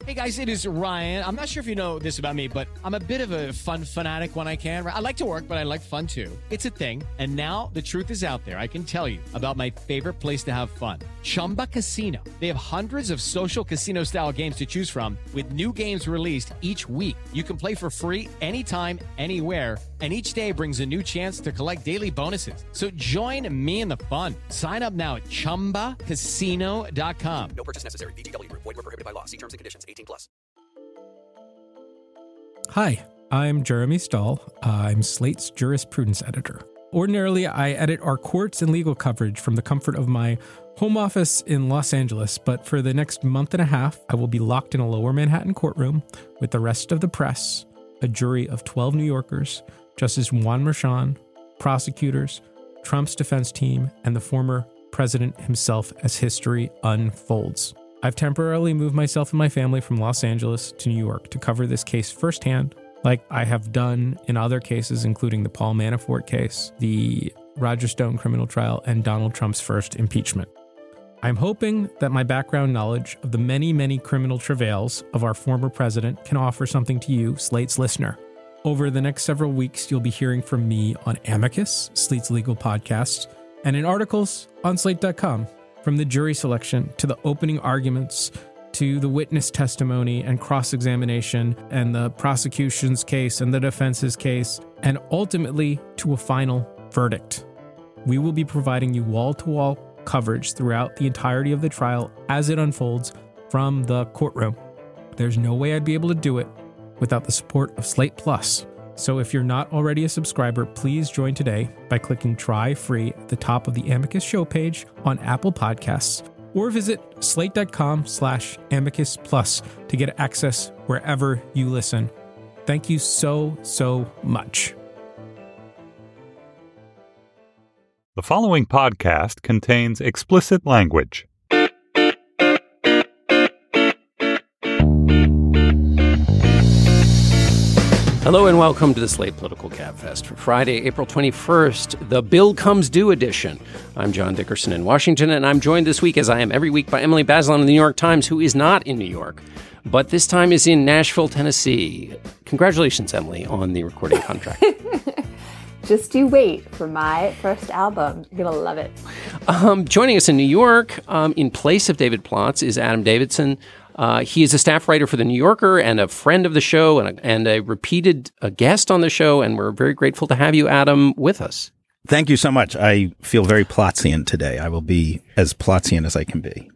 Hey guys, it is Ryan. I'm not sure if you know this about me, but I'm a bit of a fun fanatic when I can. I like to work, but I like fun too. It's a thing. And now the truth is out there. I can tell you about my favorite place to have fun. Chumba Casino. They have hundreds of social casino style games to choose from with new games released each week. You can play for free anytime, anywhere. And each day brings a new chance to collect daily bonuses. So join me in the fun. Sign up now at ChumbaCasino.com. No purchase necessary. VGW Group. Void where prohibited by law. See terms and conditions. 18+. Hi, I'm Jeremy Stahl. I'm Slate's jurisprudence editor. Ordinarily, I edit our courts and legal coverage from the comfort of my home office in Los Angeles, but for the next month and a half, I will be locked in a lower Manhattan courtroom with the rest of the press, a jury of 12 New Yorkers, Justice Juan Merchan, prosecutors, Trump's defense team, and the former president himself as history unfolds. I've temporarily moved myself and my family from Los Angeles to New York to cover this case firsthand, like I have done in other cases, including the Paul Manafort case, the Roger Stone criminal trial, and Donald Trump's first impeachment. I'm hoping that my background knowledge of the many, many criminal travails of our former president can offer something to you, Slate's listener. Over the next several weeks, you'll be hearing from me on Amicus, Slate's legal podcast, and in articles on Slate.com. From the jury selection to the opening arguments to the witness testimony and cross-examination and the prosecution's case and the defense's case, and ultimately to a final verdict. We will be providing you wall-to-wall coverage throughout the entirety of the trial as it unfolds from the courtroom. There's no way I'd be able to do it without the support of Slate Plus. So if you're not already a subscriber, please join today by clicking try free at the top of the Amicus show page on Apple Podcasts, or visit slate.com/Amicus Plus to get access wherever you listen. Thank you so much. The following podcast contains explicit language. Hello and welcome to the Slate Political Gabfest for Friday, April 21st, the Bill Comes Due edition. I'm John Dickerson in Washington, and I'm joined this week, as I am every week, by Emily Bazelon of the New York Times, who is not in New York, but this time is in Nashville, Tennessee. Congratulations, Emily, on the recording contract. Just you wait for my first album. You're going to love it. Joining us in New York, in place of David Plotz, is Adam Davidson. He is a staff writer for The New Yorker and a friend of the show and a repeated guest on the show, and we're very grateful to have you, Adam, with us. Thank you so much. I feel very Plotzian today. I will be as Plotzian as I can be.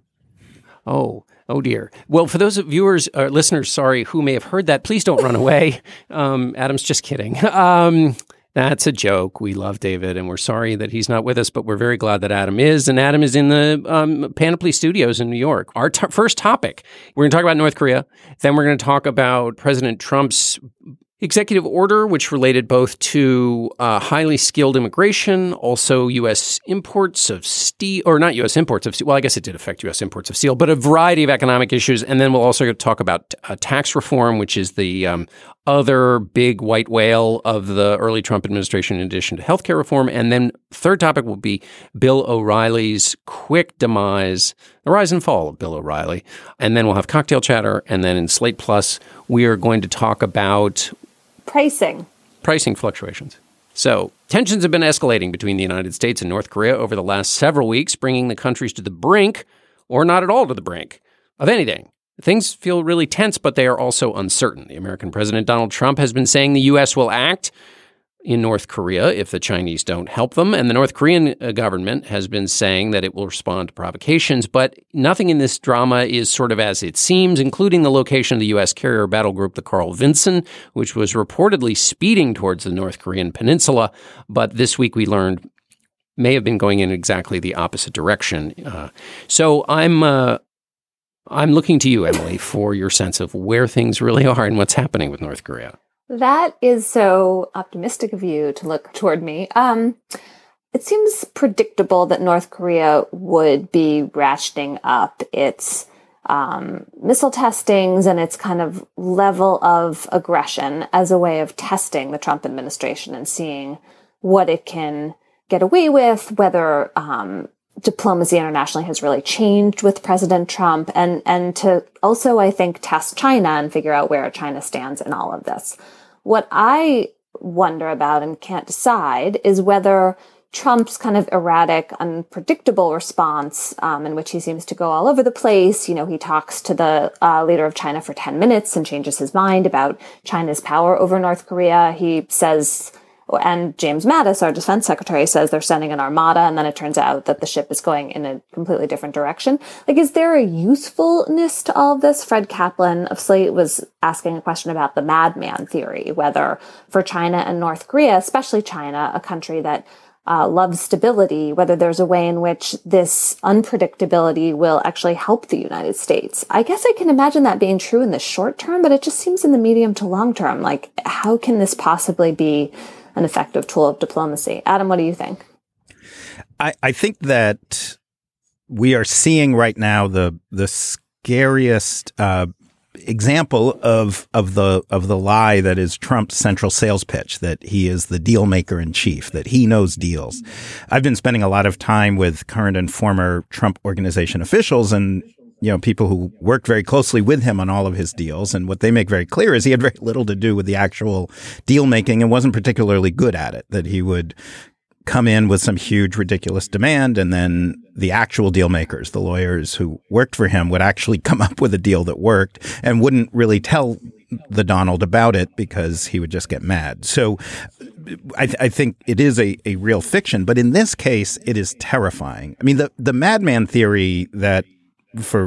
Oh dear. Well, for those viewers or listeners, sorry, who may have heard that, please don't run away. Adam's just kidding. That's a joke. We love David, and we're sorry that he's not with us, but we're very glad that Adam is. And Adam is in the Panoply Studios in New York. Our first topic, we're going to talk about North Korea. Then we're going to talk about President Trump's executive order, which related both to highly skilled immigration, also U.S. imports of steel, or not U.S. imports of steel. Well, I guess it did affect U.S. imports of steel, but a variety of economic issues. And then we'll also talk about tax reform, which is the other big white whale of the early Trump administration, in addition to healthcare reform. And then third topic will be Bill O'Reilly's quick demise, the rise and fall of Bill O'Reilly. And then we'll have cocktail chatter. And then in Slate Plus, we are going to talk about pricing fluctuations. So tensions have been escalating between the United States and North Korea over the last several weeks, bringing the countries to the brink, or not at all to the brink, of anything. Things feel really tense, but they are also uncertain. The American President Donald Trump has been saying the U.S. will act in North Korea if the Chinese don't help them. And the North Korean government has been saying that it will respond to provocations. But nothing in this drama is sort of as it seems, including the location of the U.S. carrier battle group, the Carl Vinson, which was reportedly speeding towards the North Korean peninsula. But this week we learned may have been going in exactly the opposite direction. So I'm looking to you, Emily, for your sense of where things really are and what's happening with North Korea. That is so optimistic of you to look toward me. It seems predictable that North Korea would be ratcheting up its missile testings and its kind of level of aggression as a way of testing the Trump administration and seeing what it can get away with, whether diplomacy internationally has really changed with President Trump, and to also, I think, test China and figure out where China stands in all of this. What I wonder about and can't decide is whether Trump's kind of erratic, unpredictable response, in which he seems to go all over the place. He talks to the leader of China for 10 minutes and changes his mind about China's power over North Korea. He says, and James Mattis, our defense secretary, says they're sending an armada, and then it turns out that the ship is going in a completely different direction. Is there a usefulness to all of this? Fred Kaplan of Slate was asking a question about the madman theory, whether for China and North Korea, especially China, a country that loves stability, whether there's a way in which this unpredictability will actually help the United States. I guess I can imagine that being true in the short term, but it just seems in the medium to long term. How can this possibly be an effective tool of diplomacy? Adam, what do you think? I think that we are seeing right now the scariest example of the lie that is Trump's central sales pitch, that he is the deal maker in chief, that he knows deals. I've been spending a lot of time with current and former Trump organization officials and people who worked very closely with him on all of his deals. And what they make very clear is he had very little to do with the actual deal making and wasn't particularly good at it, that he would come in with some huge, ridiculous demand, and then the actual deal makers, the lawyers who worked for him, would actually come up with a deal that worked and wouldn't really tell the Donald about it because he would just get mad. So I think it is a real fiction. But in this case, it is terrifying. I mean, the madman theory that for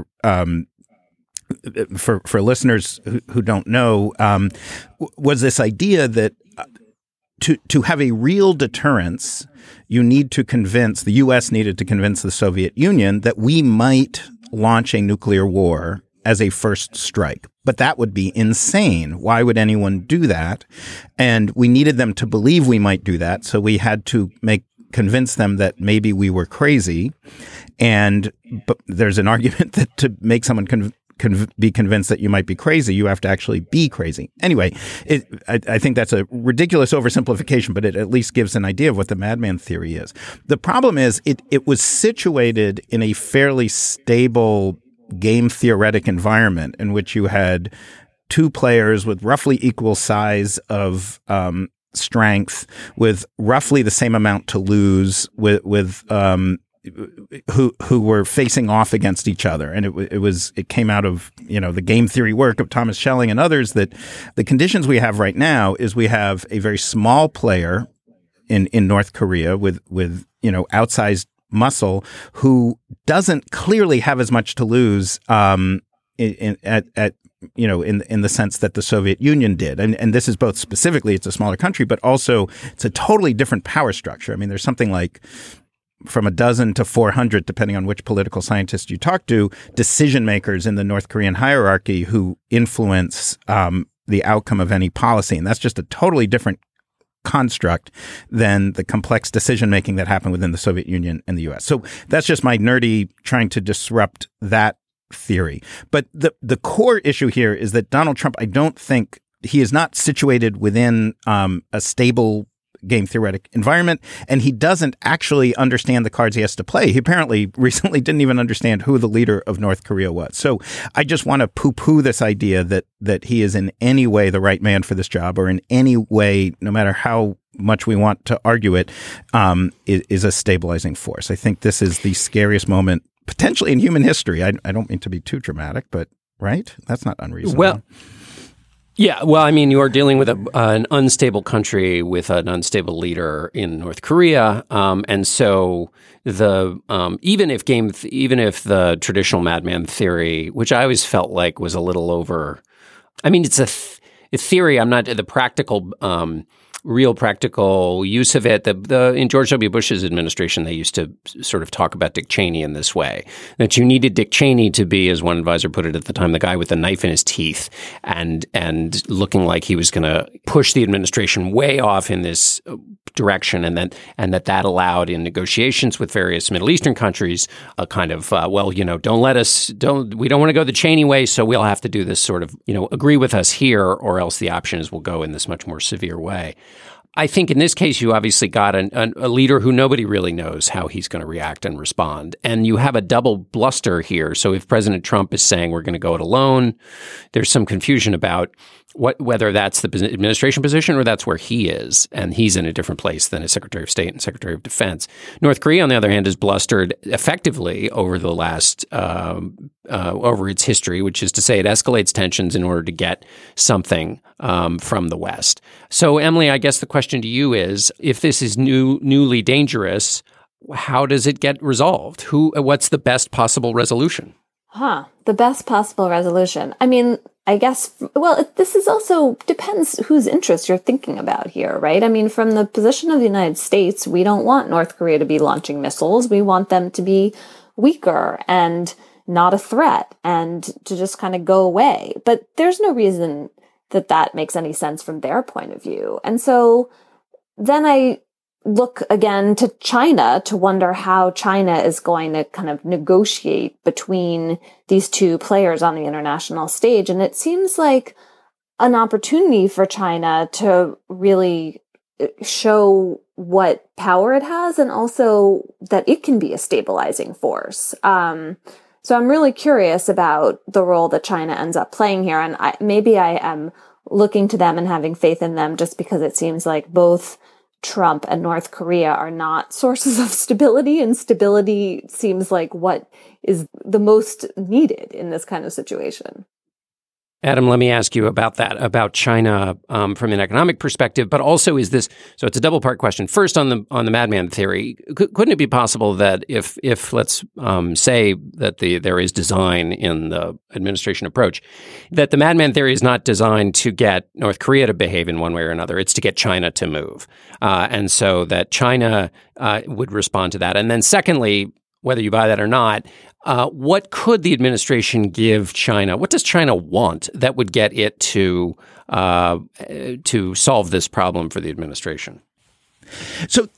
listeners who don't know, was this idea that to have a real deterrence, you need to convince, the U.S. needed to convince the Soviet Union that we might launch a nuclear war as a first strike. But that would be insane. Why would anyone do that? And we needed them to believe we might do that. So we had to convince them that maybe we were crazy. But there's an argument that to make someone be convinced that you might be crazy, you have to actually be crazy. Anyway, I think that's a ridiculous oversimplification, but it at least gives an idea of what the madman theory is. The problem is it was situated in a fairly stable game theoretic environment in which you had two players with roughly equal size of strength, with roughly the same amount to lose, with who were facing off against each other. And it came out of, the game theory work of Thomas Schelling and others, that the conditions we have right now is we have a very small player in North Korea with outsized muscle who doesn't clearly have as much to lose in the sense that the Soviet Union did. And this is both specifically, it's a smaller country, but also it's a totally different power structure. I mean, there's something like from a dozen to 400, depending on which political scientist you talk to, decision makers in the North Korean hierarchy who influence the outcome of any policy. And that's just a totally different construct than the complex decision making that happened within the Soviet Union and the U.S. So that's just my nerdy trying to disrupt that theory. But the core issue here is that Donald Trump, I don't think he is not situated within a stable game theoretic environment, and he doesn't actually understand the cards he has to play. He apparently recently didn't even understand who the leader of North Korea was. So I just want to poo-poo this idea that he is in any way the right man for this job, or in any way, no matter how much we want to argue it, is a stabilizing force. I think this is the scariest moment potentially in human history. I don't mean to be too dramatic, but right? That's not unreasonable. Well, yeah, well, I mean, you are dealing with an unstable country with an unstable leader in North Korea, and so even if the traditional madman theory, which I always felt like was a little over, I mean, it's a theory. I'm not the practical. Real practical use of it. In George W. Bush's administration, they used to sort of talk about Dick Cheney in this way, that you needed Dick Cheney to be, as one advisor put it at the time, the guy with the knife in his teeth and looking like he was going to push the administration way off in this direction, and that allowed in negotiations with various Middle Eastern countries a kind of, we don't want to go the Cheney way, so we'll have to do this sort of, agree with us here, or else the option is we'll go in this much more severe way. I think in this case, you obviously got a leader who nobody really knows how he's going to react and respond. And you have a double bluster here. So if President Trump is saying we're going to go it alone, there's some confusion about whether that's the administration position or that's where he is. And he's in a different place than his Secretary of State and Secretary of Defense. North Korea, on the other hand, has blustered effectively over the last over its history, which is to say it escalates tensions in order to get something from the West. So, Emily, I guess the question to you is, if this is newly dangerous, how does it get resolved? What's the best possible resolution? The best possible resolution. I mean, I guess, well, this is also depends whose interests you're thinking about here, right? I mean, from the position of the United States, we don't want North Korea to be launching missiles. We want them to be weaker and not a threat and to just kind of go away. But there's no reason that makes any sense from their point of view. And so then I look again to China to wonder how China is going to kind of negotiate between these two players on the international stage. And it seems like an opportunity for China to really show what power it has and also that it can be a stabilizing force. So I'm really curious about the role that China ends up playing here. And maybe I am looking to them and having faith in them just because it seems like both Trump and North Korea are not sources of stability, and stability seems like what is the most needed in this kind of situation. Adam, let me ask you about that, about China from an economic perspective, but also is this, so it's a double part question. First, on the madman theory, couldn't it be possible that if let's say that there is design in the administration approach, that the madman theory is not designed to get North Korea to behave in one way or another, it's to get China to move. And so that China would respond to that. And then secondly, whether you buy that or not, what could the administration give China? What does China want that would get it to solve this problem for the administration? So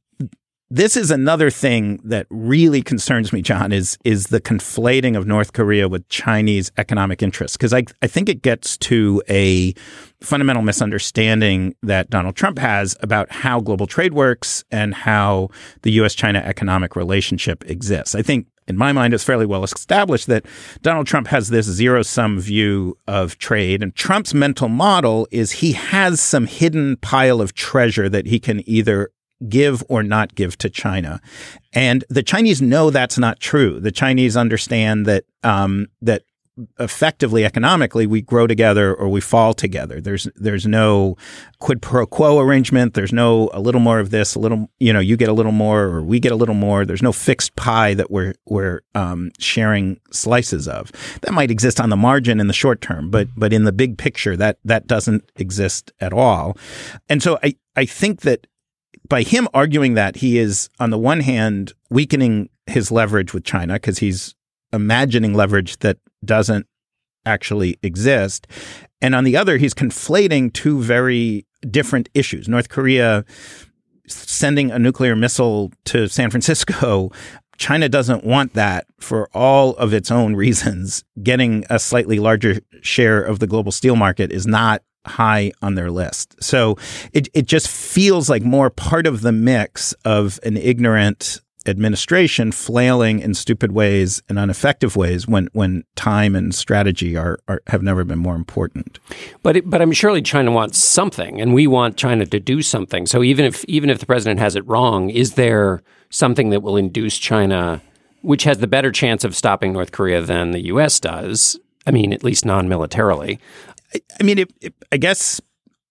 this is another thing that really concerns me, John, is the conflating of North Korea with Chinese economic interests. Because I think it gets to a fundamental misunderstanding that Donald Trump has about how global trade works and how the U.S.-China economic relationship exists. I think, in my mind, it's fairly well established that Donald Trump has this zero-sum view of trade. And Trump's mental model is he has some hidden pile of treasure that he can either give or not give to China. And the Chinese know that's not true. The Chinese understand that that effectively, economically, we grow together or we fall together. There's no quid pro quo arrangement. There's no a little more of this, a little, you get a little more or we get a little more. There's no fixed pie that we're sharing slices of. That might exist on the margin in the short term, but in the big picture, that doesn't exist at all. And so I think that by him arguing that, he is, on the one hand, weakening his leverage with China because he's imagining leverage that doesn't actually exist. And on the other, he's conflating two very different issues. North Korea sending a nuclear missile to San Francisco, China doesn't want that for all of its own reasons. Getting a slightly larger share of the global steel market is not high on their list. So it just feels like more part of the mix of an ignorant administration flailing in stupid ways and ineffective ways when time and strategy have never been more important. But I'm surely China wants something, and we want China to do something. So even if the president has it wrong, is there something that will induce China, which has the better chance of stopping North Korea than the U.S. does? I mean, at least non-militarily. I mean, I guess,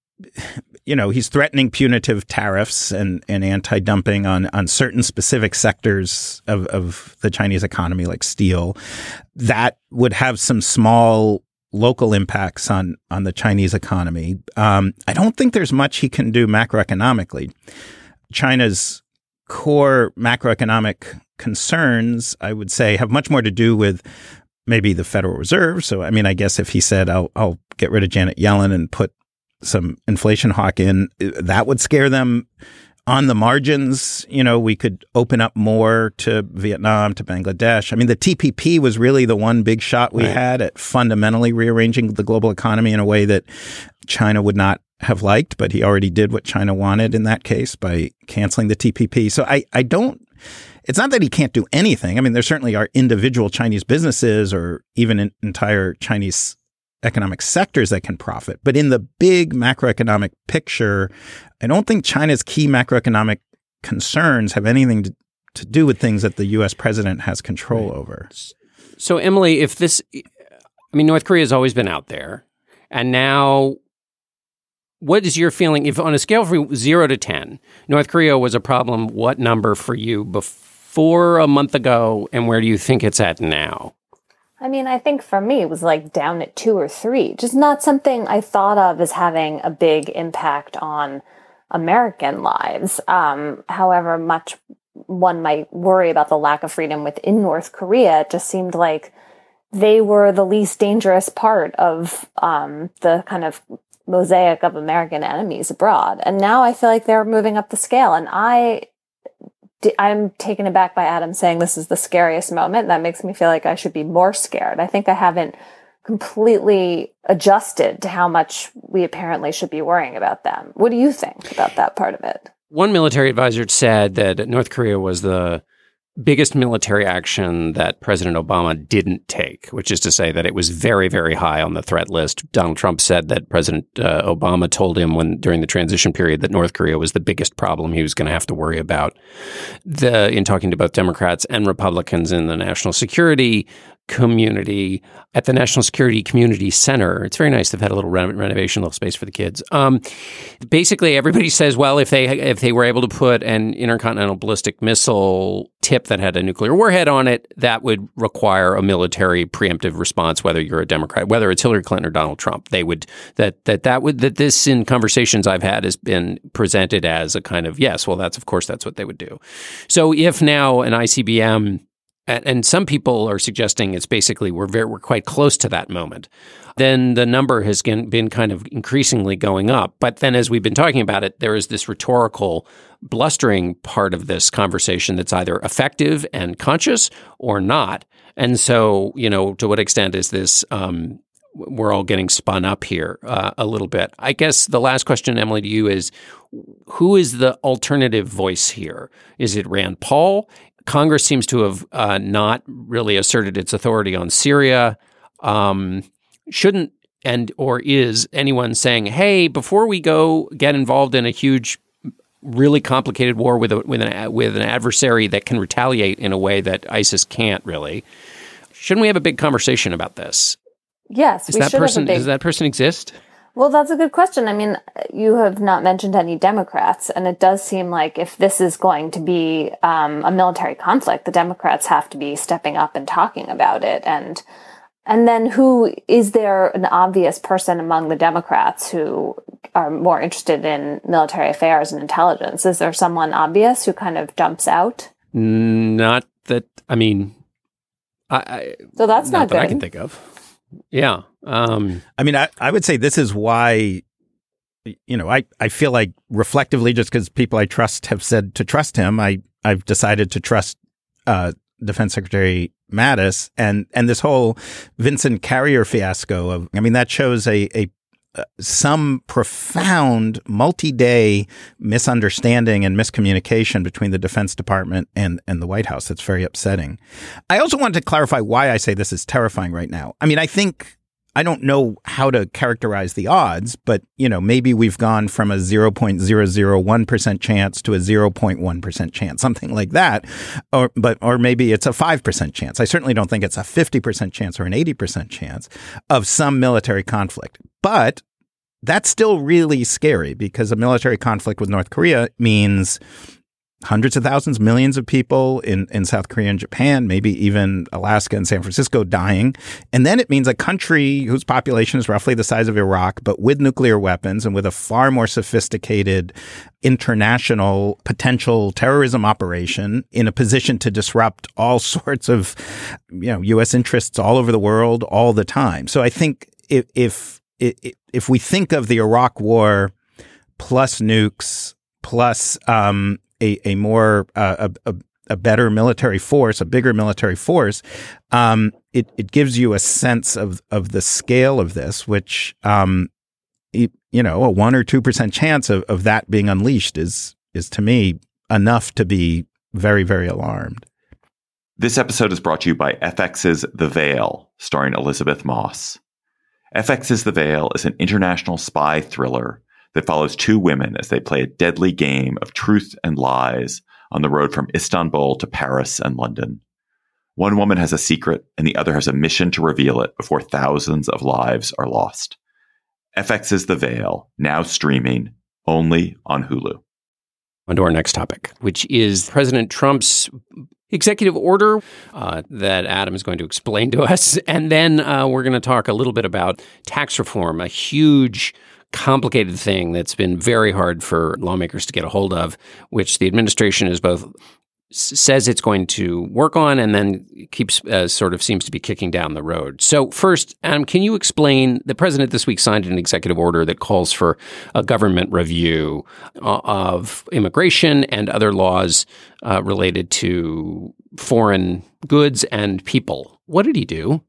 he's threatening punitive tariffs and anti-dumping on certain specific sectors of the Chinese economy, like steel. That would have some small local impacts on the Chinese economy. I don't think there's much he can do macroeconomically. China's core macroeconomic concerns, I would say, have much more to do with maybe the Federal Reserve. So, I mean, I guess if he said, I'll get rid of Janet Yellen and put some inflation hawk in, that would scare them on the margins, we could open up more to Vietnam, to Bangladesh. I mean, the TPP was really the one big shot we had at fundamentally rearranging the global economy in a way that China would not have liked, but he already did what China wanted in that case by canceling the TPP. So I don't, it's not that he can't do anything. I mean, there certainly are individual Chinese businesses or even entire Chinese economic sectors that can profit. But in the big macroeconomic picture, I don't think China's key macroeconomic concerns have anything to do with things that the U.S. president has control over. So, Emily, North Korea has always been out there. And now, what is your feeling? If on a scale from 0 to 10, North Korea was a problem, what number for you before a month ago, and where do you think it's at now? I mean, I think for me, it was like down at 2 or 3, just not something I thought of as having a big impact on American lives. However much one might worry about the lack of freedom within North Korea, it just seemed like they were the least dangerous part of the kind of mosaic of American enemies abroad. And now I feel like they're moving up the scale. And I'm taken aback by Adam saying this is the scariest moment. That makes me feel like I should be more scared. I think I haven't completely adjusted to how much we apparently should be worrying about them. What do you think about that part of it? One military advisor said that North Korea was the biggest military action that President Obama didn't take, which is to say that it was very, very high on the threat list. Donald Trump said that President Obama told him during the transition period that North Korea was the biggest problem he was going to have to worry about. In talking to both Democrats and Republicans in the national security community at the National Security Community Center. It's very nice. They've had a little renovation, a little space for the kids. Basically, everybody says, well, if they were able to put an intercontinental ballistic missile tip that had a nuclear warhead on it, that would require a military preemptive response, whether you're a Democrat, whether it's Hillary Clinton or Donald Trump. They would that this in conversations I've had has been presented as a kind of, yes, well, that's what they would do. So if now an ICBM, and some people are suggesting it's basically we're quite close to that moment, then the number has been kind of increasingly going up. But then as we've been talking about it, there is this rhetorical blustering part of this conversation that's either effective and conscious or not. And so, to what extent is this we're all getting spun up here a little bit? I guess the last question, Emily, to you is, who is the alternative voice here? Is it Rand Paul? Congress seems to have not really asserted its authority on Syria. Shouldn't or is anyone saying, hey, before we go get involved in a huge, really complicated war with an adversary that can retaliate in a way that ISIS can't really, shouldn't we have a big conversation about this? Yes. Does that person exist? Well, that's a good question. I mean, you have not mentioned any Democrats, and it does seem like if this is going to be a military conflict, the Democrats have to be stepping up and talking about it. And then is there an obvious person among the Democrats who are more interested in military affairs and intelligence? Is there someone obvious who kind of jumps out? Not that, so that's not good. That I can think of. Yeah. I would say this is why, I feel like reflectively, just because people I trust have said to trust him, I've decided to trust Defense Secretary Mattis and this whole Vincent Carrier fiasco that shows some profound multi-day misunderstanding and miscommunication between the Defense Department and the White House. That's very upsetting. I also wanted to clarify why I say this is terrifying right now. I don't know how to characterize the odds, but, maybe we've gone from a 0.001% chance to a 0.1% chance, something like that. Or maybe it's a 5% chance. I certainly don't think it's a 50% chance or an 80% chance of some military conflict. But that's still really scary because a military conflict with North Korea means hundreds of thousands, millions of people in South Korea and Japan, maybe even Alaska and San Francisco dying. And then it means a country whose population is roughly the size of Iraq, but with nuclear weapons and with a far more sophisticated international potential terrorism operation in a position to disrupt all sorts of, U.S. interests all over the world all the time. So I think if we think of the Iraq War plus nukes plus a more a better military force, a bigger military force, it gives you a sense of the scale of this, which a 1 or 2% chance of that being unleashed is to me enough to be very, very alarmed. This episode is brought to you by FX's The Veil, starring Elizabeth Moss. FX's The Veil is an international spy thriller that follows two women as they play a deadly game of truth and lies on the road from Istanbul to Paris and London. One woman has a secret and the other has a mission to reveal it before thousands of lives are lost. FX's The Veil, now streaming only on Hulu. On to our next topic, which is President Trump's executive order that Adam is going to explain to us. And then we're going to talk a little bit about tax reform, a huge, complicated thing that's been very hard for lawmakers to get a hold of, which the administration is both says it's going to work on and then keeps sort of seems to be kicking down the road. So first, Adam, can you explain, the president this week signed an executive order that calls for a government review of immigration and other laws related to foreign goods and people. What did he do?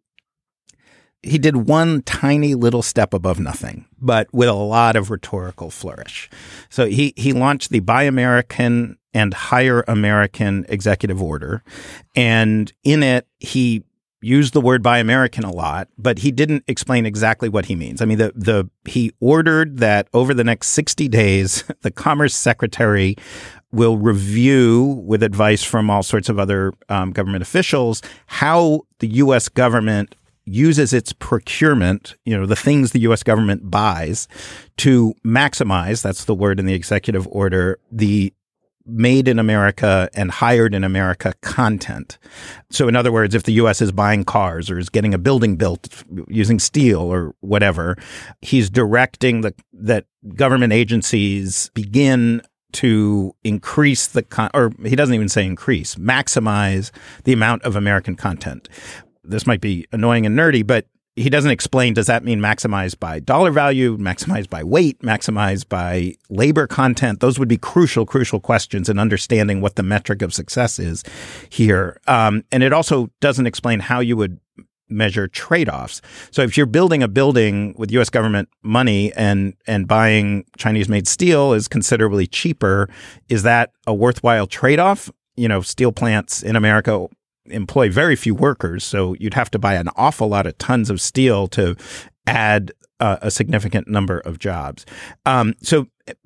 He did one tiny little step above nothing, but with a lot of rhetorical flourish. So he launched the Buy American and Hire American executive order. And in it, he used the word Buy American a lot, but he didn't explain exactly what he means. I mean, he ordered that over the next 60 days, the Commerce Secretary will review, with advice from all sorts of other government officials, how the U.S. government uses its procurement, the things the U.S. government buys, to maximize, that's the word in the executive order, the made in America and hired in America content. So in other words, if the U.S. is buying cars or is getting a building built using steel or whatever, he's directing that government agencies begin to increase or he doesn't even say increase, maximize the amount of American content. This might be annoying and nerdy, but he doesn't explain, does that mean maximized by dollar value, maximized by weight, maximized by labor content? Those would be crucial questions in understanding what the metric of success is here. And it also doesn't explain how you would measure trade-offs. So if you're building a building with U.S. government money and buying Chinese-made steel is considerably cheaper, is that a worthwhile trade-off? Steel plants in America employ very few workers, so you'd have to buy an awful lot of tons of steel to add a significant number of jobs. So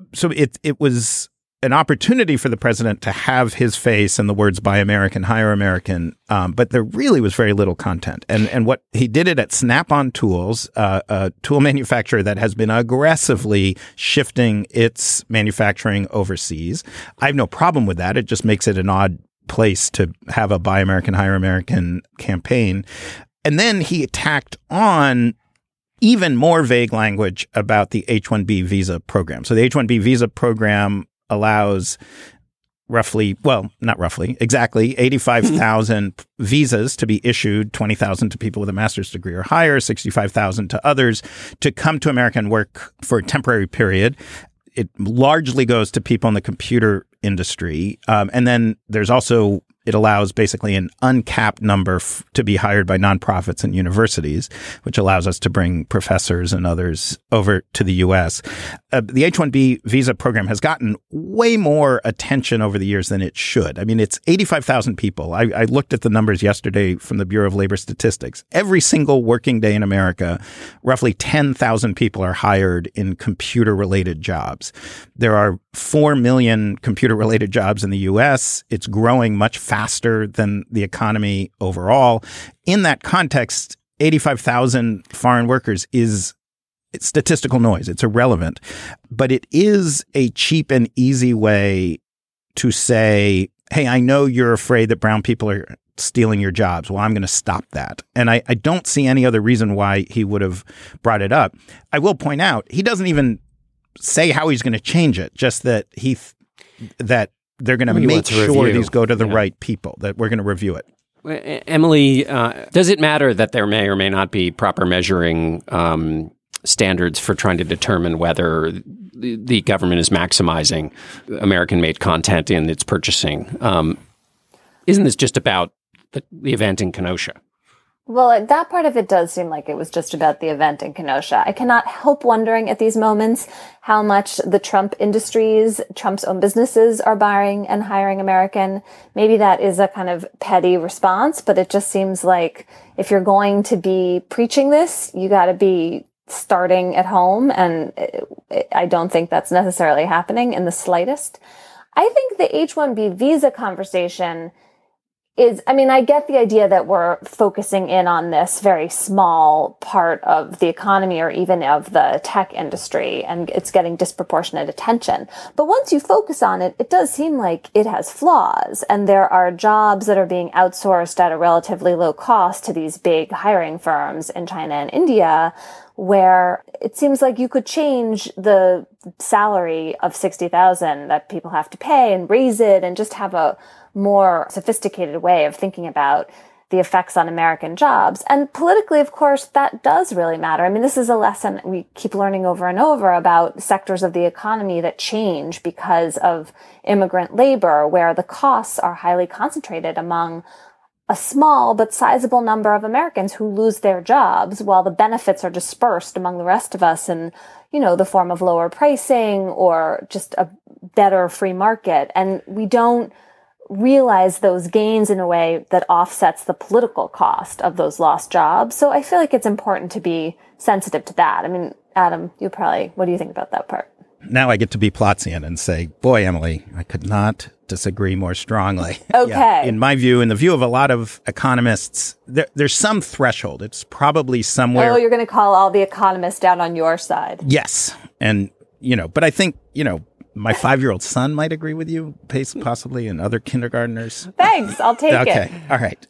it was an opportunity for the president to have his face in the words Buy American, Hire American, but there really was very little content. And what he did it at Snap-on Tools, a tool manufacturer that has been aggressively shifting its manufacturing overseas. I have no problem with that. It just makes it an odd place to have a Buy American, Hire American campaign. And then he tacked on even more vague language about the H-1B visa program. So the H-1B visa program allows exactly 85,000 visas to be issued, 20,000 to people with a master's degree or higher, 65,000 to others to come to America and work for a temporary period. It largely goes to people in the computer industry. And then there's also, it allows basically an uncapped number to be hired by nonprofits and universities, which allows us to bring professors and others over to the U.S. The H-1B visa program has gotten way more attention over the years than it should. I mean, it's 85,000 people. I looked at the numbers yesterday from the Bureau of Labor Statistics. Every single working day in America, roughly 10,000 people are hired in computer-related jobs. There are 4 million computer-related jobs in the U.S. It's growing much faster than the economy overall. In that context, 85,000 foreign workers it's statistical noise. It's irrelevant. But it is a cheap and easy way to say, hey, I know you're afraid that brown people are stealing your jobs. Well, I'm going to stop that. And I don't see any other reason why he would have brought it up. I will point out, he doesn't even say how he's going to change it, just that that they're going to make sure these go to the right people, that we're going to review it. Emily, does it matter that there may or may not be proper measuring standards for trying to determine whether the government is maximizing American-made content in its purchasing. Isn't this just about the event in Kenosha? Well, that part of it does seem like it was just about the event in Kenosha. I cannot help wondering at these moments how much the Trump industries, Trump's own businesses are buying and hiring American. Maybe that is a kind of petty response, but it just seems like if you're going to be preaching this, you got to be starting at home. And I don't think that's necessarily happening in the slightest. I think the H-1B visa conversation I get the idea that we're focusing in on this very small part of the economy or even of the tech industry, and it's getting disproportionate attention. But once you focus on it, it does seem like it has flaws, and there are jobs that are being outsourced at a relatively low cost to these big hiring firms in China and India, where it seems like you could change the salary of $60,000 that people have to pay and raise it and just have a more sophisticated way of thinking about the effects on American jobs. And politically, of course, that does really matter. I mean, this is a lesson we keep learning over and over about sectors of the economy that change because of immigrant labor, where the costs are highly concentrated among a small but sizable number of Americans who lose their jobs while the benefits are dispersed among the rest of us in, the form of lower pricing or just a better free market. And we don't realize those gains in a way that offsets the political cost of those lost jobs. So I feel like it's important to be sensitive to that. I mean, Adam, what do you think about that part? Now I get to be Plotzian and say, boy, Emily, I could not disagree more strongly. Okay. Yeah, in my view, in the view of a lot of economists, there's some threshold. It's probably somewhere. Oh, you're going to call all the economists down on your side. Yes. And, but I think, my 5-year-old son might agree with you, possibly, and other kindergartners. Thanks. I'll take it. Okay. All right.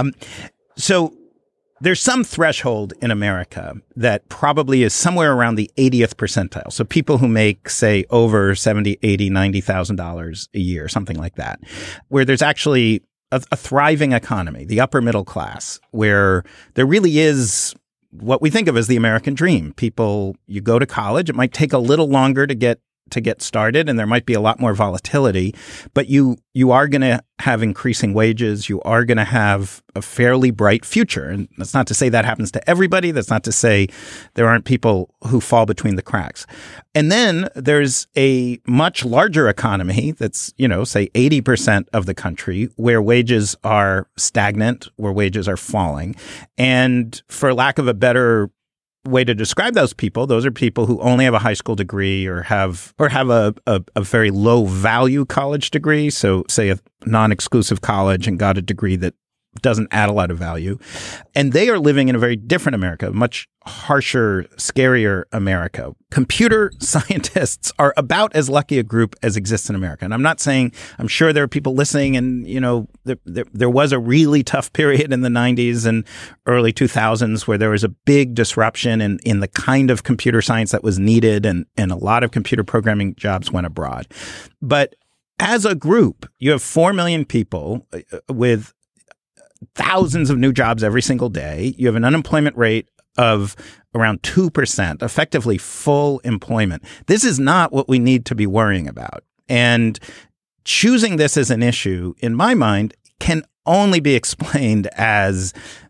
So there's some threshold in America that probably is somewhere around the 80th percentile. So people who make, say, over $70,000, $80,000, $90,000 a year, something like that, where there's actually a thriving economy, the upper middle class, where there really is what we think of as the American dream. You go to college, it might take a little longer to get started, and there might be a lot more volatility, but you are going to have increasing wages. You are going to have a fairly bright future. And that's not to say that happens to everybody. That's not to say there aren't people who fall between the cracks. And then there's a much larger economy that's, say 80% of the country where wages are stagnant, where wages are falling. And for lack of a better way to describe those are people who only have a high school degree or have a very low value college degree. So say a non-exclusive college and got a degree that doesn't add a lot of value. And they are living in a very different America, much harsher, scarier America. Computer scientists are about as lucky a group as exists in America. And I'm not saying, I'm sure there are people listening and, there was a really tough period in the 90s and early 2000s where there was a big disruption in the kind of computer science that was needed, and a lot of computer programming jobs went abroad. But as a group, you have 4 million people with thousands of new jobs every single day. You have an unemployment rate of around 2%, effectively full employment. This is not what we need to be worrying about. And choosing this as an issue, in my mind, can only be explained as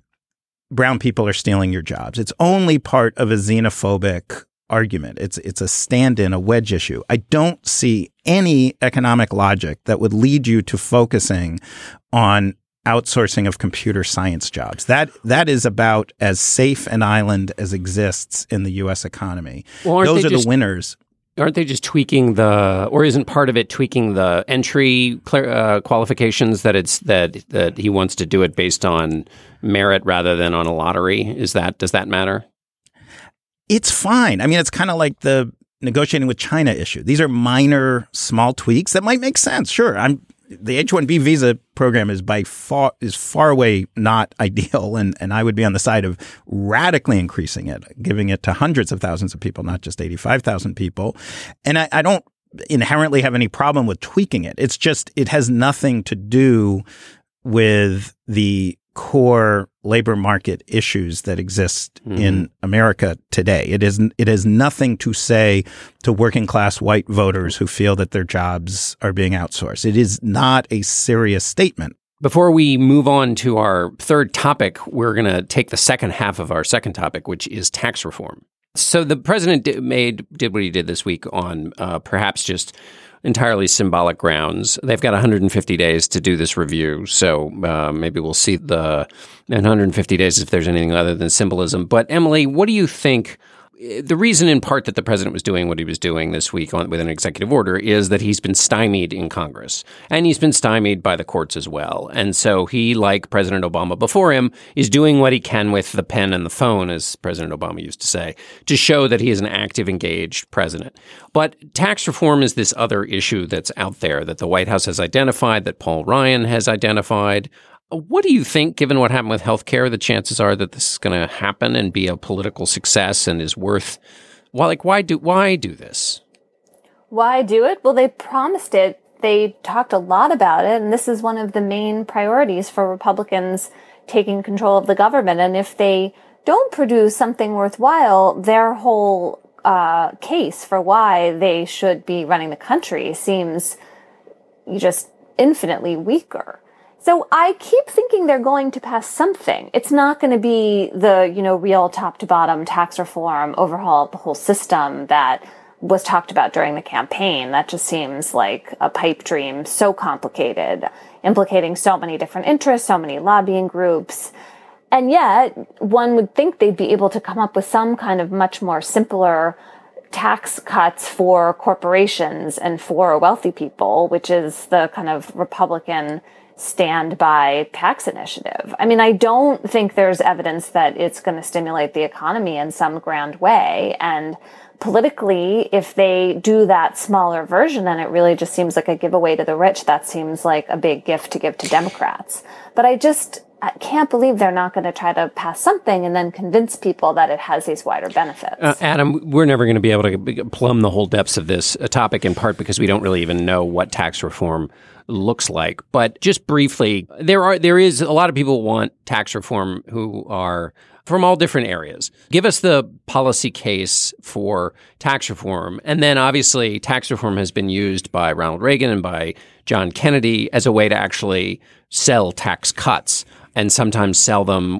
brown people are stealing your jobs. It's only part of a xenophobic argument. It's a stand-in, a wedge issue. I don't see any economic logic that would lead you to focusing on outsourcing of computer science jobs. That is about as safe an island as exists in the U.S. economy. Well, those are the winners. Aren't they just tweaking or isn't part of it tweaking the entry qualifications that he wants to do it based on merit rather than on a lottery? Does that matter? It's fine. I mean, it's kind of like the negotiating with China issue. These are minor, small tweaks that might make sense. Sure, the H-1B visa program is far away not ideal, and I would be on the side of radically increasing it, giving it to hundreds of thousands of people, not just 85,000 people. And I don't inherently have any problem with tweaking it. It's just it has nothing to do with the core labor market issues that exist in America today. It is nothing to say to working class white voters who feel that their jobs are being outsourced. It is not a serious statement. Before we move on to our third topic, we're going to take the second half of our second topic, which is tax reform. So the president did what he did this week on perhaps just entirely symbolic grounds. They've got 150 days to do this review, so maybe we'll see in 150 days if there's anything other than symbolism. But Emily, what do you think? The reason in part that the president was doing what he was doing this week with an executive order is that he's been stymied in Congress, and he's been stymied by the courts as well. And so he, like President Obama before him, is doing what he can with the pen and the phone, as President Obama used to say, to show that he is an active, engaged president. But tax reform is this other issue that's out there that the White House has identified, that Paul Ryan has identified. What do you think, given what happened with healthcare, the chances are that this is going to happen and be a political success and is worth? Well, why do this? Why do it? Well, they promised it. They talked a lot about it, and this is one of the main priorities for Republicans taking control of the government. And if they don't produce something worthwhile, their whole case for why they should be running the country seems just infinitely weaker. So I keep thinking they're going to pass something. It's not going to be the, real top to bottom tax reform, overhaul of the whole system that was talked about during the campaign. That just seems like a pipe dream, so complicated, implicating so many different interests, so many lobbying groups. And yet one would think they'd be able to come up with some kind of much more simpler tax cuts for corporations and for wealthy people, which is the kind of Republican stand-by tax initiative. I mean, I don't think there's evidence that it's going to stimulate the economy in some grand way. And politically, if they do that smaller version, then it really just seems like a giveaway to the rich. That seems like a big gift to give to Democrats. But I can't believe they're not going to try to pass something and then convince people that it has these wider benefits. Adam, we're never going to be able to plumb the whole depths of this topic, in part because we don't really even know what tax reform looks like. But just briefly, there is a lot of people want tax reform who are from all different areas. Give us the policy case for tax reform. And then obviously tax reform has been used by Ronald Reagan and by John Kennedy as a way to actually sell tax cuts and sometimes sell them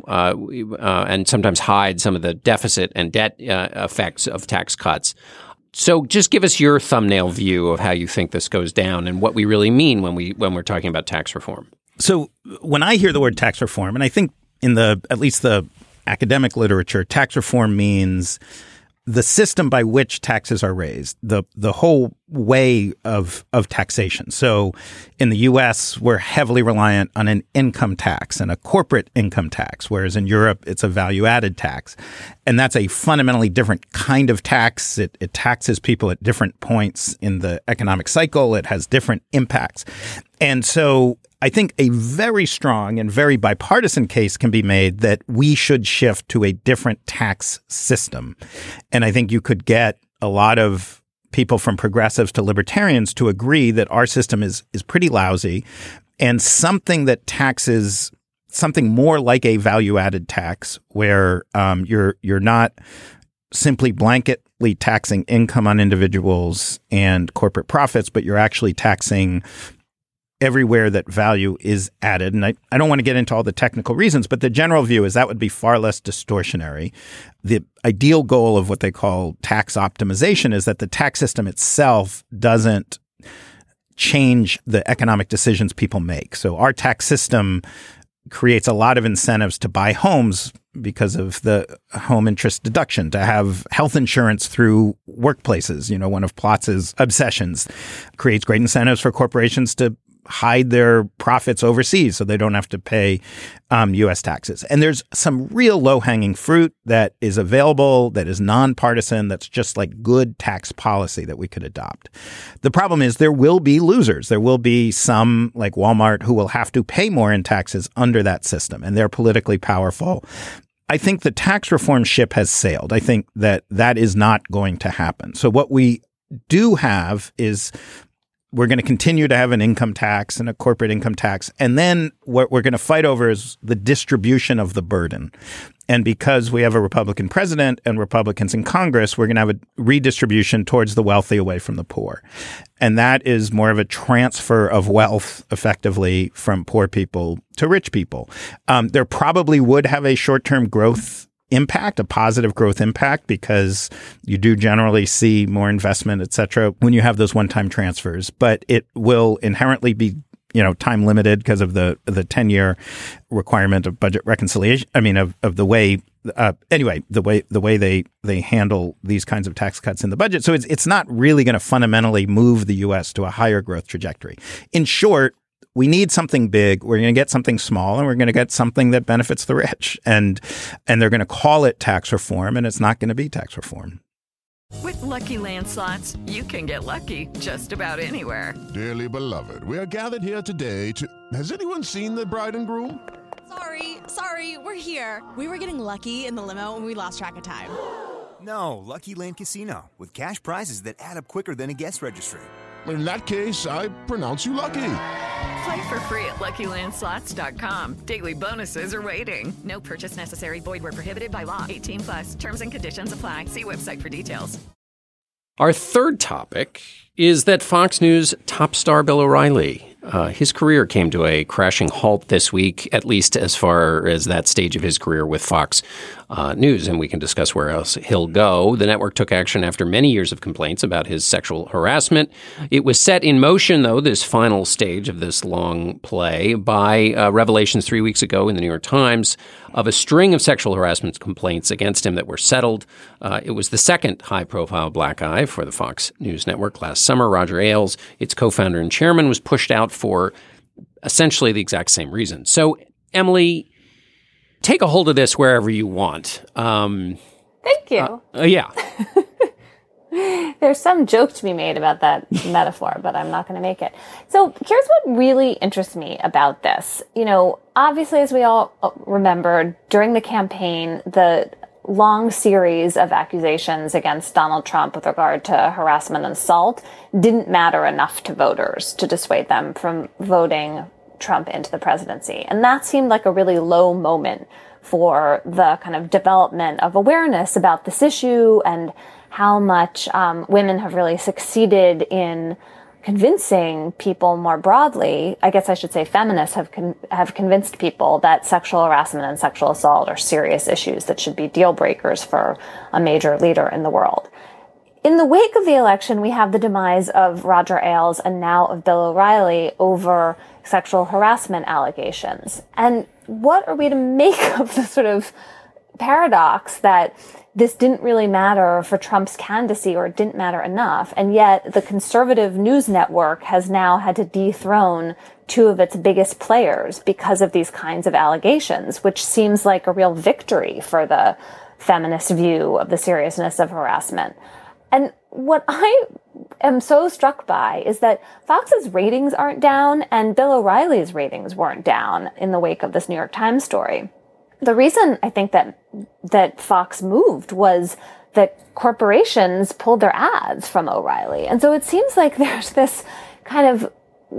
and sometimes hide some of the deficit and debt effects of tax cuts. So just give us your thumbnail view of how you think this goes down and what we really mean when we're talking about tax reform. So when I hear the word tax reform, and I think in at least the academic literature, tax reform means the system by which taxes are raised, the whole way of taxation. So in the U.S., we're heavily reliant on an income tax and a corporate income tax, whereas in Europe, it's a value-added tax. And that's a fundamentally different kind of tax. It taxes people at different points in the economic cycle. It has different impacts. And so I think a very strong and very bipartisan case can be made that we should shift to a different tax system. And I think you could get a lot of people from progressives to libertarians to agree that our system is pretty lousy, and something that taxes something more like a value-added tax where you're not simply blanketly taxing income on individuals and corporate profits, but you're actually taxing everywhere that value is added. And I don't want to get into all the technical reasons, but the general view is that would be far less distortionary. The ideal goal of what they call tax optimization is that the tax system itself doesn't change the economic decisions people make. So our tax system creates a lot of incentives to buy homes because of the home interest deduction, to have health insurance through workplaces. One of Plotz's obsessions creates great incentives for corporations to hide their profits overseas so they don't have to pay U.S. taxes. And there's some real low-hanging fruit that is available, that is nonpartisan, that's just like good tax policy that we could adopt. The problem is there will be losers. There will be some, like Walmart, who will have to pay more in taxes under that system, and they're politically powerful. I think the tax reform ship has sailed. I think that is not going to happen. So what we do have is we're going to continue to have an income tax and a corporate income tax. And then what we're going to fight over is the distribution of the burden. And because we have a Republican president and Republicans in Congress, we're going to have a redistribution towards the wealthy away from the poor. And that is more of a transfer of wealth effectively from poor people to rich people. There probably would have a short-term growth impact, a positive growth impact, because you do generally see more investment, et cetera, when you have those one-time transfers. But it will inherently be time limited because of the 10-year requirement of budget reconciliation. I mean, of the way, the way they handle these kinds of tax cuts in the budget. So it's not really going to fundamentally move the U.S. to a higher growth trajectory. In short, we need something big. We're going to get something small, and we're going to get something that benefits the rich. And they're going to call it tax reform, and it's not going to be tax reform. With Lucky Land Slots, you can get lucky just about anywhere. Dearly beloved, we are gathered here today to... Has anyone seen the bride and groom? Sorry, we're here. We were getting lucky in the limo and we lost track of time. No, Lucky Land Casino, with cash prizes that add up quicker than a guest registry. In that case, I pronounce you lucky. Play for free at LuckyLandSlots.com. Daily bonuses are waiting. No purchase necessary. Void where prohibited by law. 18+. Terms and conditions apply. See website for details. Our third topic is that Fox News top star Bill O'Reilly. His career came to a crashing halt this week, at least as far as that stage of his career with Fox News, and we can discuss where else he'll go. The network took action after many years of complaints about his sexual harassment. It was set in motion, though, this final stage of this long play by revelations 3 weeks ago in the New York Times of a string of sexual harassment complaints against him that were settled. It was the second high-profile black eye for the Fox News network. Last summer, Roger Ailes, its co-founder and chairman, was pushed out for essentially the exact same reason. So, Emily, take a hold of this wherever you want. Thank you. Yeah. There's some joke to be made about that metaphor, but I'm not going to make it. So here's what really interests me about this. Obviously, as we all remember, during the campaign, the long series of accusations against Donald Trump with regard to harassment and assault didn't matter enough to voters to dissuade them from voting Trump into the presidency. And that seemed like a really low moment for the kind of development of awareness about this issue and how much women have really succeeded in convincing people more broadly. I guess I should say feminists have convinced people that sexual harassment and sexual assault are serious issues that should be deal breakers for a major leader in the world. In the wake of the election, we have the demise of Roger Ailes and now of Bill O'Reilly over sexual harassment allegations. And what are we to make of the sort of paradox that this didn't really matter for Trump's candidacy, or it didn't matter enough, and yet the conservative news network has now had to dethrone two of its biggest players because of these kinds of allegations, which seems like a real victory for the feminist view of the seriousness of harassment. And what I am so struck by is that Fox's ratings aren't down and Bill O'Reilly's ratings weren't down in the wake of this New York Times story. The reason I think that Fox moved was that corporations pulled their ads from O'Reilly. And so it seems like there's this kind of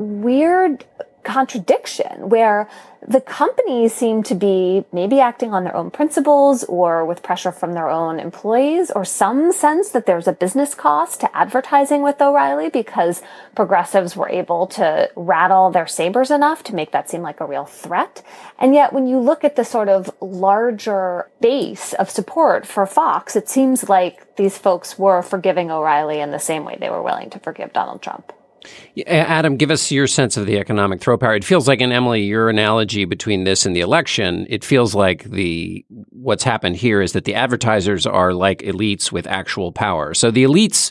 weird contradiction where the companies seem to be maybe acting on their own principles or with pressure from their own employees, or some sense that there's a business cost to advertising with O'Reilly because progressives were able to rattle their sabers enough to make that seem like a real threat. And yet when you look at the sort of larger base of support for Fox, it seems like these folks were forgiving O'Reilly in the same way they were willing to forgive Donald Trump. Adam, give us your sense of the economic throw power. It feels like, and Emily, your analogy between this and the election, it feels like what's happened here is that the advertisers are like elites with actual power. So the elites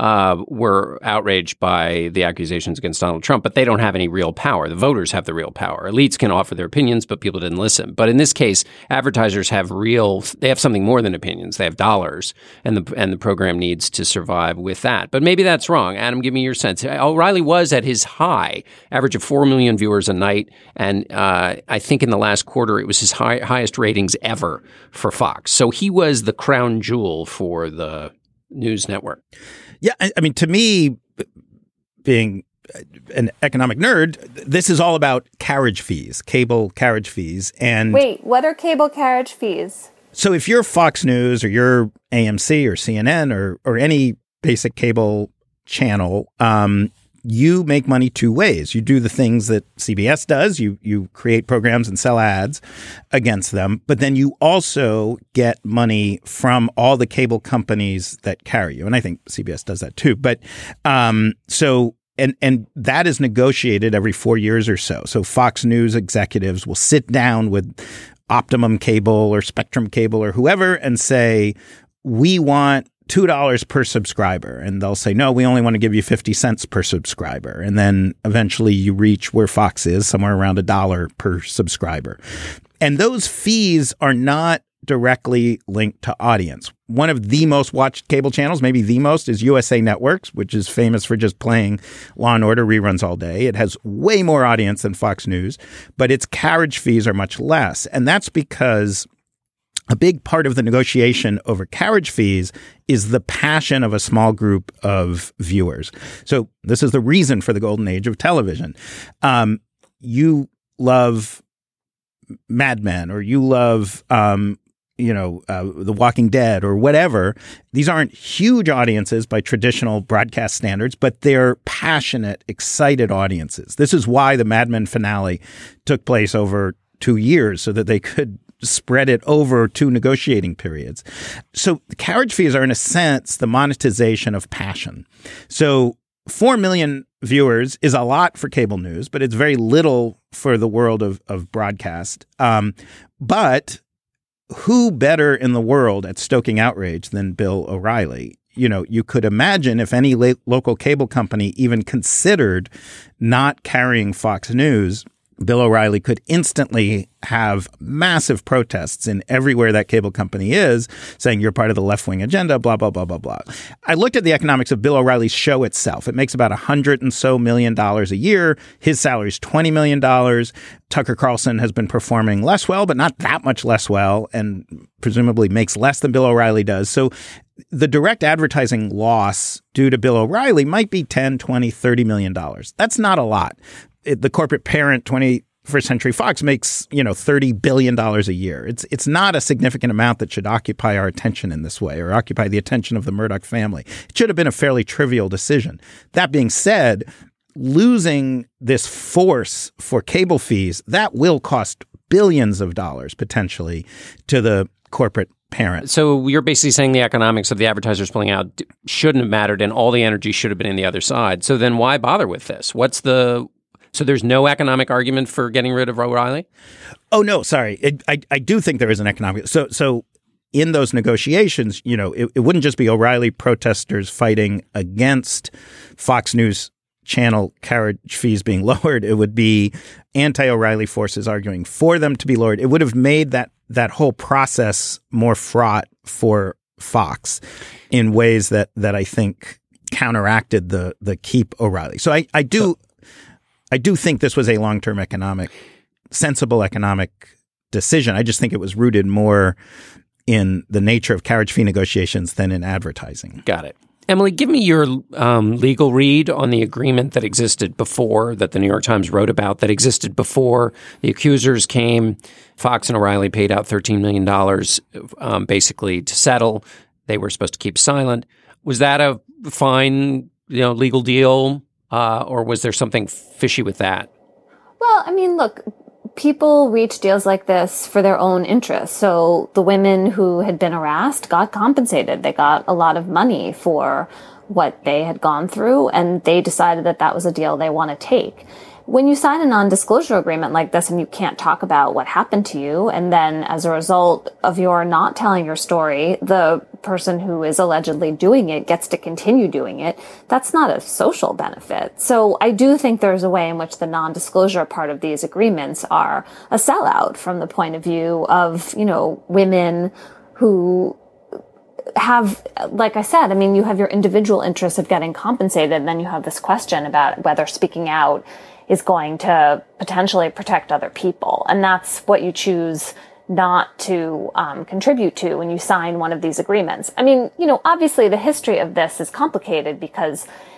were outraged by the accusations against Donald Trump, but they don't have any real power. The voters have the real power. Elites can offer their opinions, but people didn't listen. But in this case, advertisers they have something more than opinions. They have dollars, and the program needs to survive with that. But maybe that's wrong. Adam, give me your sense. O'Reilly was at his high, average of 4 million viewers a night, and I think in the last quarter it was his highest ratings ever for Fox. So he was the crown jewel for the news network. Yeah, I mean, to me, being an economic nerd, this is all about carriage fees, cable carriage fees. And wait, what are cable carriage fees? So if you're Fox News or you're AMC or CNN or any basic cable channel, you make money two ways. You do the things that CBS does. You create programs and sell ads against them. But then you also get money from all the cable companies that carry you. And I think CBS does that too. But so that is negotiated every 4 years or so. So Fox News executives will sit down with Optimum Cable or Spectrum Cable or whoever and say, we want $2 per subscriber. And they'll say, no, we only want to give you 50 cents per subscriber. And then eventually you reach where Fox is, somewhere around $1 per subscriber. And those fees are not directly linked to audience. One of the most watched cable channels, maybe the most, is USA Networks, which is famous for just playing Law and Order reruns all day. It has way more audience than Fox News, but its carriage fees are much less. And that's because a big part of the negotiation over carriage fees is the passion of a small group of viewers. So this is the reason for the golden age of television. You love Mad Men, or you love The Walking Dead or whatever. These aren't huge audiences by traditional broadcast standards, but they're passionate, excited audiences. This is why the Mad Men finale took place over 2 years, so that they could spread it over 2 negotiating periods. So the carriage fees are, in a sense, the monetization of passion. So 4 million viewers is a lot for cable news, but it's very little for the world of broadcast. But who better in the world at stoking outrage than Bill O'Reilly? You know, you could imagine if any local cable company even considered not carrying Fox News, Bill O'Reilly could instantly have massive protests in everywhere that cable company is, saying you're part of the left-wing agenda, blah, blah, blah, blah, blah. I looked at the economics of Bill O'Reilly's show itself. It makes about $100 and so million a year. His salary is $20 million. Tucker Carlson has been performing less well, but not that much less well, and presumably makes less than Bill O'Reilly does. So the direct advertising loss due to Bill O'Reilly might be $10, $20, $30 million. That's not a lot. The corporate parent, 21st Century Fox, makes, $30 billion a year. It's not a significant amount that should occupy our attention in this way, or occupy the attention of the Murdoch family. It should have been a fairly trivial decision. That being said, losing this force for cable fees, that will cost billions of dollars potentially to the corporate parent. So you're basically saying the economics of the advertisers pulling out shouldn't have mattered, and all the energy should have been in the other side. So then why bother with this? So there's no economic argument for getting rid of O'Reilly? Oh, no, sorry. I do think there is an economic. So in those negotiations, it wouldn't just be O'Reilly protesters fighting against Fox News channel carriage fees being lowered. It would be anti-O'Reilly forces arguing for them to be lowered. It would have made that whole process more fraught for Fox in ways that I think counteracted the keep O'Reilly. So I do think this was a long-term sensible economic decision. I just think it was rooted more in the nature of carriage fee negotiations than in advertising. Got it. Emily, give me your legal read on the agreement that existed before, that the New York Times wrote about, that existed before the accusers came. Fox and O'Reilly paid out $13 million basically to settle. They were supposed to keep silent. Was that a fine legal deal? Or was there something fishy with that? Well, I mean, look, people reach deals like this for their own interests. So the women who had been harassed got compensated. They got a lot of money for what they had gone through, and they decided that that was a deal they want to take. When you sign a non-disclosure agreement like this and you can't talk about what happened to you, and then as a result of your not telling your story, the person who is allegedly doing it gets to continue doing it, that's not a social benefit. So I do think there's a way in which the non-disclosure part of these agreements are a sellout from the point of view of, women who have, like I said, I mean, you have your individual interests of getting compensated, and then you have this question about whether speaking out is going to potentially protect other people. And that's what you choose not to contribute to when you sign one of these agreements. I mean, obviously the history of this is complicated because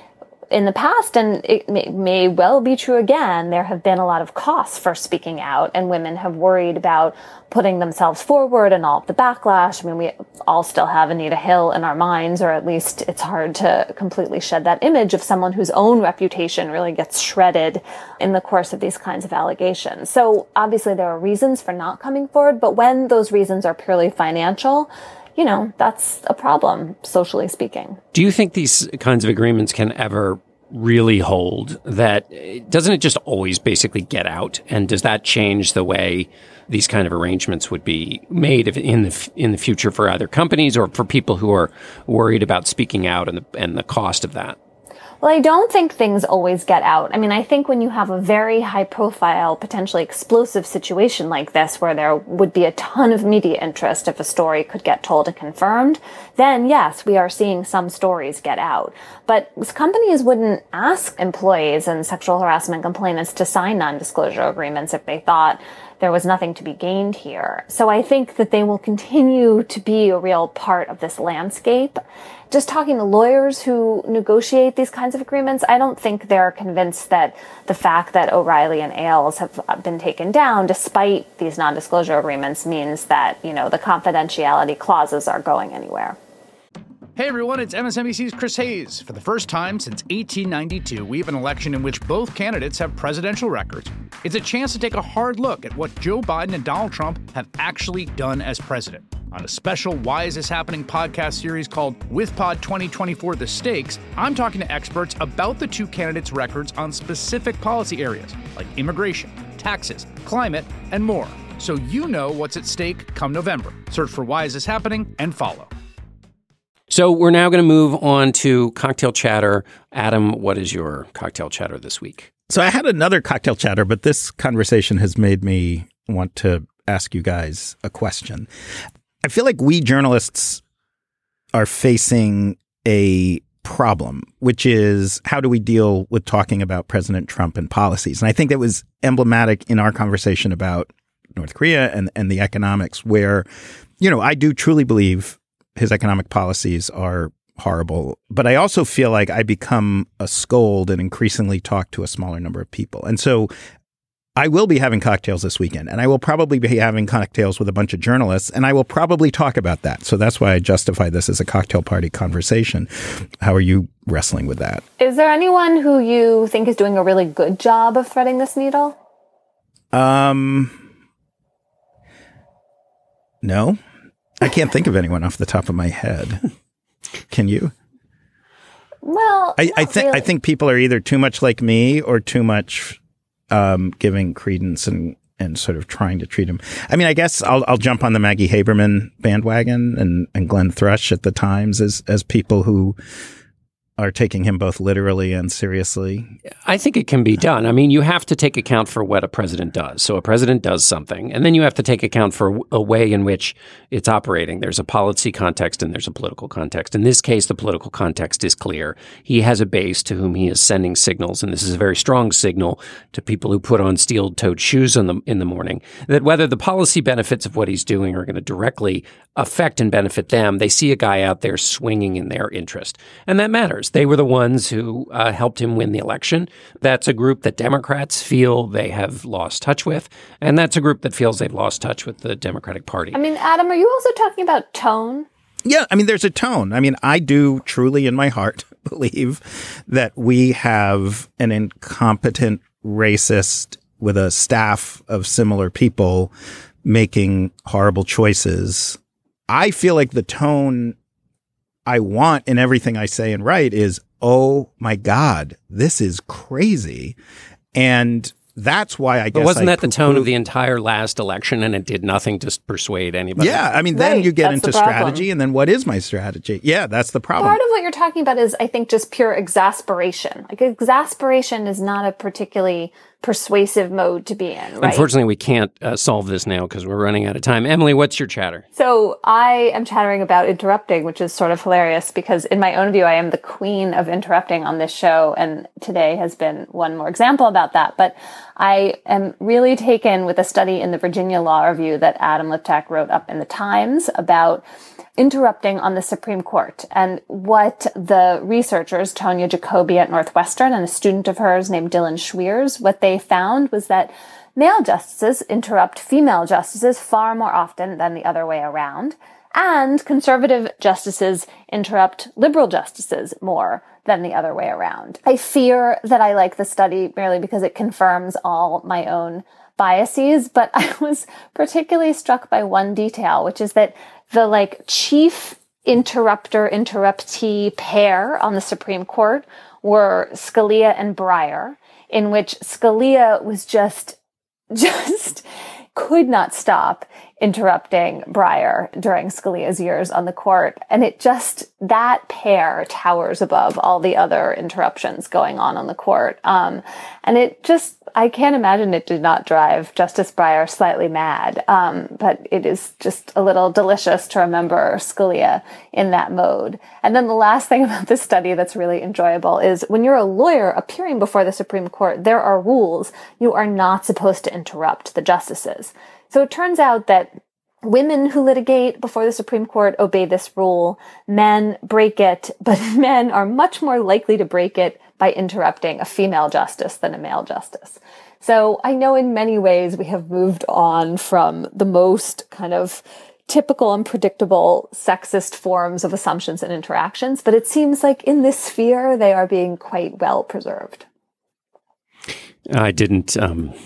in the past, and it may well be true again, there have been a lot of costs for speaking out, and women have worried about putting themselves forward and all of the backlash. I mean, we all still have Anita Hill in our minds, or at least it's hard to completely shed that image of someone whose own reputation really gets shredded in the course of these kinds of allegations. So obviously there are reasons for not coming forward, but when those reasons are purely financial, you know, that's a problem, socially speaking. Do you think these kinds of agreements can ever really hold? That doesn't it just always basically get out? And does that change the way these kind of arrangements would be made in the future for either companies or for people who are worried about speaking out and the cost of that? Well, I don't think things always get out. I mean, I think when you have a very high profile, potentially explosive situation like this, where there would be a ton of media interest if a story could get told and confirmed, then yes, we are seeing some stories get out. But companies wouldn't ask employees and sexual harassment complainants to sign non-disclosure agreements if they thought there was nothing to be gained here. So I think that they will continue to be a real part of this landscape. Just talking to lawyers who negotiate these kinds of agreements, I don't think they're convinced that the fact that O'Reilly and Ailes have been taken down despite these non-disclosure agreements means that, you know, the confidentiality clauses are going anywhere. Hey everyone, it's MSNBC's Chris Hayes. For the first time since 1892, we have an election in which both candidates have presidential records. It's a chance to take a hard look at what Joe Biden and Donald Trump have actually done as president. On a special Why Is This Happening podcast series called WithPod 2024 The Stakes, I'm talking to experts about the two candidates' records on specific policy areas like immigration, taxes, climate, and more. So you know what's at stake come November. Search for Why Is This Happening and follow. So we're now going to move on to cocktail chatter. Adam, what is your cocktail chatter this week? So I had another cocktail chatter, but this conversation has made me want to ask you guys a question. I feel like we journalists are facing a problem, which is how do we deal with talking about President Trump and policies? And I think that was emblematic in our conversation about North Korea and the economics, where, you know, I do truly believe his economic policies are horrible, but I also feel like I become a scold and increasingly talk to a smaller number of people. And so I will be having cocktails this weekend, and I will probably be having cocktails with a bunch of journalists, and I will probably talk about that. So that's why I justify this as a cocktail party conversation. How are you wrestling with that? Is there anyone who you think is doing a really good job of threading this needle? No. I can't think of anyone off the top of my head. Can you? Well, I think people are either too much like me or too much giving credence and sort of trying to treat him. I mean, I guess I'll jump on the Maggie Haberman bandwagon and Glenn Thrush at the Times as people who are taking him both literally and seriously. I think it can be done. I mean, you have to take account for what a president does. So a president does something, and then you have to take account for a way in which it's operating. There's a policy context and there's a political context. In this case, the political context is clear. He has a base to whom he is sending signals, and this is a very strong signal to people who put on steel-toed shoes in the morning, that whether the policy benefits of what he's doing are going to directly affect and benefit them, they see a guy out there swinging in their interest. And that matters. They were the ones who helped him win the election. That's a group that Democrats feel they have lost touch with, and that's a group that feels they've lost touch with the Democratic Party. I mean, Adam, are you also talking about tone? Yeah, I mean, there's a tone. I mean, I do truly in my heart believe that we have an incompetent racist with a staff of similar people making horrible choices. I feel like the tone I want in everything I say and write is, oh my God, this is crazy. And that's why I guess. But wasn't that the tone of the entire last election, and it did nothing to persuade anybody? Yeah, I mean, then you get into strategy, and then what is my strategy? Yeah, that's the problem. Part of what you're talking about is, I think, just pure exasperation. Like, exasperation is not a particularly persuasive mode to be in, right? Unfortunately, we can't solve this now because we're running out of time. Emily, what's your chatter? So I am chattering about interrupting, which is sort of hilarious because in my own view, I am the queen of interrupting on this show. And today has been one more example about that. But I am really taken with a study in the Virginia Law Review that Adam Liptak wrote up in the Times about interrupting on the Supreme Court. And what the researchers, Tonya Jacoby at Northwestern and a student of hers named Dylan Schweers, what they found was that male justices interrupt female justices far more often than the other way around. And conservative justices interrupt liberal justices more than the other way around. I fear that I like the study merely because it confirms all my own biases, but I was particularly struck by one detail, which is that the chief interrupter-interruptee pair on the Supreme Court were Scalia and Breyer, in which Scalia was just could not stop interrupting Breyer during Scalia's years on the court. And that pair towers above all the other interruptions going on the court. And I can't imagine it did not drive Justice Breyer slightly mad. But it is just a little delicious to remember Scalia in that mode. And then the last thing about this study that's really enjoyable is when you're a lawyer appearing before the Supreme Court, there are rules. You are not supposed to interrupt the justices. So it turns out that women who litigate before the Supreme Court obey this rule. Men break it, but men are much more likely to break it by interrupting a female justice than a male justice. So I know in many ways we have moved on from the most kind of typical and predictable sexist forms of assumptions and interactions, but it seems like in this sphere they are being quite well preserved. I didn't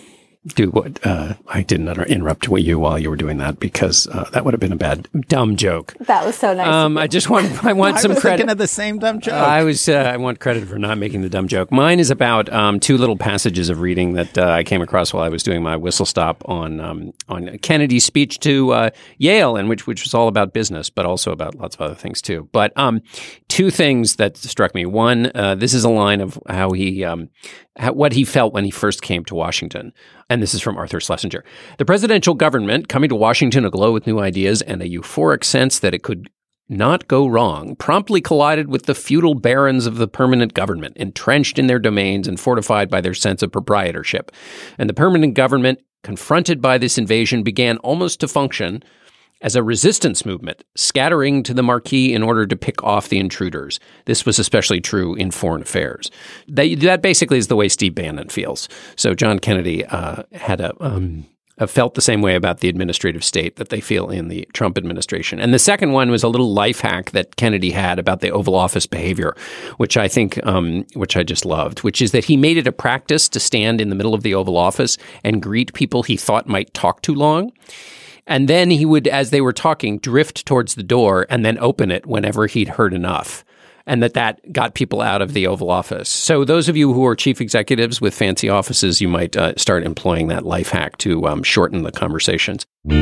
I didn't interrupt you while you were doing that because that would have been a dumb joke. That was so nice. I want some credit. Thinking of the same dumb joke. I want credit for not making the dumb joke. Mine is about two little passages of reading that I came across while I was doing my whistle stop on Kennedy's speech to Yale, and which was all about business, but also about lots of other things too. But two things that struck me. One, this is a line of how he what he felt when he first came to Washington. And this is from Arthur Schlesinger. The presidential government, coming to Washington aglow with new ideas and a euphoric sense that it could not go wrong, promptly collided with the feudal barons of the permanent government, entrenched in their domains and fortified by their sense of proprietorship. And the permanent government, confronted by this invasion, began almost to function as a resistance movement, scattering to the marquee in order to pick off the intruders. This was especially true in foreign affairs. That basically is the way Steve Bannon feels. So John Kennedy had felt the same way about the administrative state that they feel in the Trump administration. And the second one was a little life hack that Kennedy had about the Oval Office behavior, which I think, which I just loved, which is that he made it a practice to stand in the middle of the Oval Office and greet people he thought might talk too long. And then he would, as they were talking, drift towards the door and then open it whenever he'd heard enough. And that got people out of the Oval Office. So those of you who are chief executives with fancy offices, you might start employing that life hack to shorten the conversations.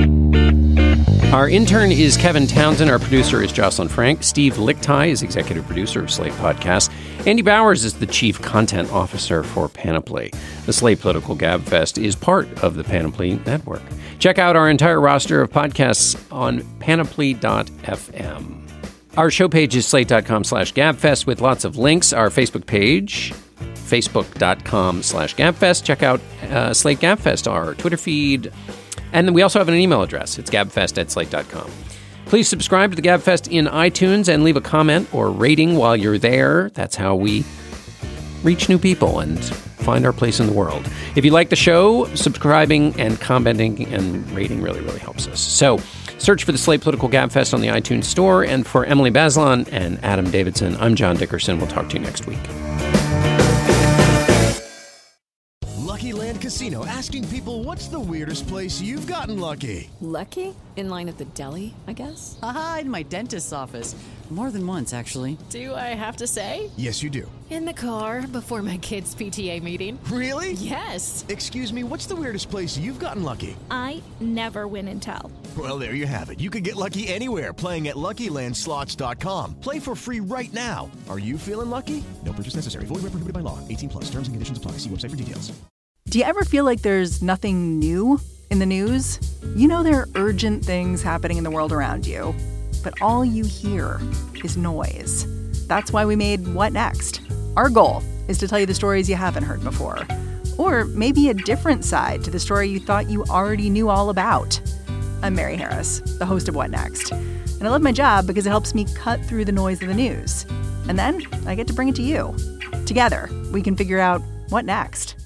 Our intern is Kevin Townsend. Our producer is Jocelyn Frank. Steve Lichtai is executive producer of Slate Podcasts. Andy Bowers is the chief content officer for Panoply. The Slate Political Gabfest is part of the Panoply Network. Check out our entire roster of podcasts on panoply.fm. Our show page is slate.com/gabfest with lots of links. Our Facebook page, facebook.com/gabfest. Check out Slate Gabfest, our Twitter feed. And then we also have an email address. It's gabfest@slate.com. Please subscribe to the Gabfest in iTunes and leave a comment or rating while you're there. That's how we reach new people and find our place in the world. If you like the show, subscribing and commenting and rating really, really helps us. So search for the Slate Political Gabfest on the iTunes Store. And for Emily Bazelon and Adam Davidson, I'm John Dickerson. We'll talk to you next week. Lucky Land Casino, asking people, what's the weirdest place you've gotten lucky? Lucky? In line at the deli, I guess? Aha, in my dentist's office. More than once, actually. Do I have to say? Yes, you do. In the car before my kids' PTA meeting. Really? Yes. Excuse me, what's the weirdest place you've gotten lucky? I never win and tell. Well, there you have it. You can get lucky anywhere, playing at LuckyLandSlots.com. Play for free right now. Are you feeling lucky? No purchase necessary. Void where prohibited by law. 18+. Terms and conditions apply. See website for details. Do you ever feel like there's nothing new in the news? You know there are urgent things happening in the world around you, but all you hear is noise. That's why we made What Next? Our goal is to tell you the stories you haven't heard before, or maybe a different side to the story you thought you already knew all about. I'm Mary Harris, the host of What Next? And I love my job because it helps me cut through the noise of the news. And then I get to bring it to you. Together, we can figure out what next.